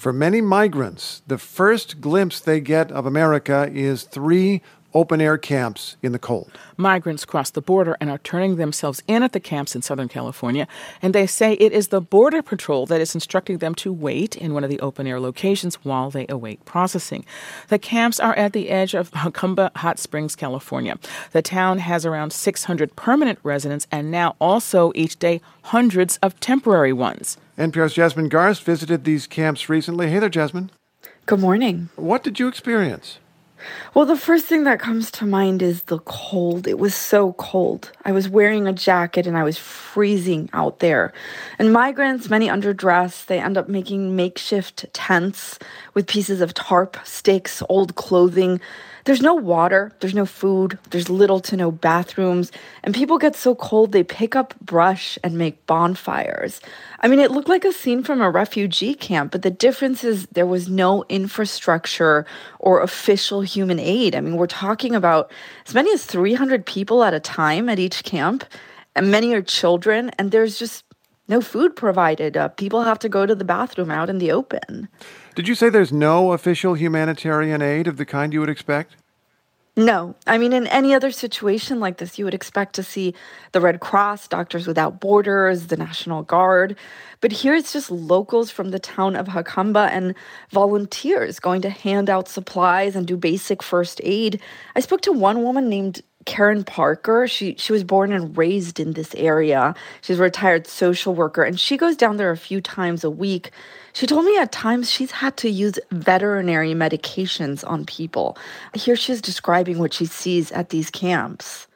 For many migrants, the first glimpse they get of America is 3 open-air camps in the cold. Migrants cross the border and are turning themselves in at the camps in Southern California, and they say it is the Border Patrol that is instructing them to wait in one of the open-air locations while they await processing. The camps are at the edge of Jacumba Hot Springs, California. The town has around 600 permanent residents and now also each day hundreds of temporary ones. NPR's Jasmine Garsd visited these camps recently. Hey there, Jasmine. Good morning. What did you experience? Well, the first thing that comes to mind is the cold. It was so cold. I was wearing a jacket and I was freezing out there. And migrants, many underdressed, they end up making makeshift tents with pieces of tarp, sticks, old clothing. There's no water, there's no food, there's little to no bathrooms, and people get so cold they pick up brush and make bonfires. I mean, it looked like a scene from a refugee camp, but the difference is there was no infrastructure or official human aid. I mean, we're talking about as many as 300 people at a time at each camp, and many are children, and there's just no food provided. People have to go to the bathroom out in the open. Did you say there's no official humanitarian aid of the kind you would expect? No. I mean, in any other situation like this, you would expect to see the Red Cross, Doctors Without Borders, the National Guard. But here it's just locals from the town of Jacumba and volunteers going to hand out supplies and do basic first aid. I spoke to one woman named Karen Parker. She was born and raised in this area. She's a retired social worker, and she goes down there a few times a week. She told me at times she's had to use veterinary medications on people. Here she's describing what she sees at these camps.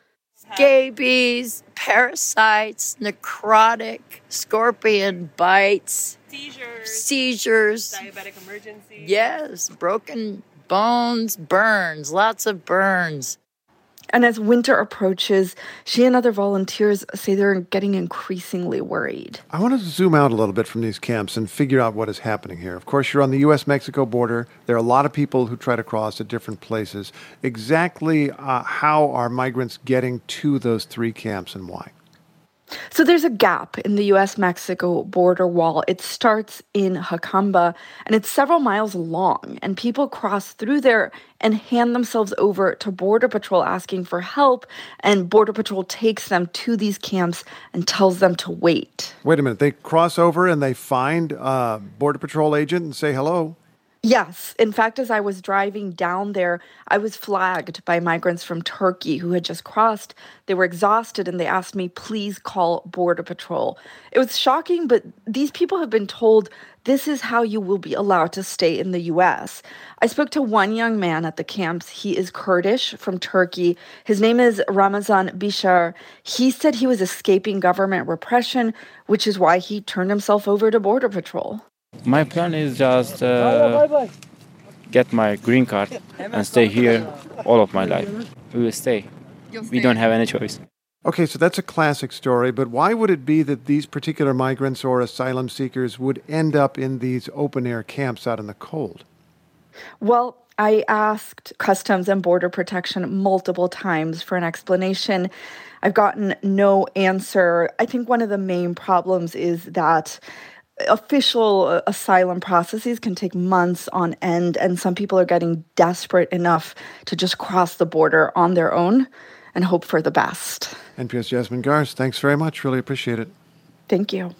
Scabies, parasites, necrotic, scorpion bites, seizures, diabetic emergencies. Yes, broken bones, burns, lots of burns. And as winter approaches, she and other volunteers say they're getting increasingly worried. I want to zoom out a little bit from these camps and figure out what is happening here. Of course, you're on the U.S.-Mexico border. There are a lot of people who try to cross at different places. Exactly how are migrants getting to those 3 camps and why? So there's a gap in the U.S.-Mexico border wall. It starts in Jacumba, and it's several miles long. And people cross through there and hand themselves over to Border Patrol asking for help. And Border Patrol takes them to these camps and tells them to wait. Wait a minute. They cross over and they find a Border Patrol agent and say hello? Yes. In fact, as I was driving down there, I was flagged by migrants from Turkey who had just crossed. They were exhausted and they asked me, please call Border Patrol. It was shocking, but these people have been told this is how you will be allowed to stay in the U.S. I spoke to one young man at the camps. He is Kurdish from Turkey. His name is Ramazan Bishar. He said he was escaping government repression, which is why he turned himself over to Border Patrol. My plan is just get my green card and stay here all of my life. We will stay. We don't have any choice. Okay, so that's a classic story, but why would it be that these particular migrants or asylum seekers would end up in these open-air camps out in the cold? Well, I asked Customs and Border Protection multiple times for an explanation. I've gotten no answer. I think one of the main problems is that official asylum processes can take months on end, and some people are getting desperate enough to just cross the border on their own and hope for the best. NPR's Jasmine Garsd, thanks very much. Really appreciate it. Thank you.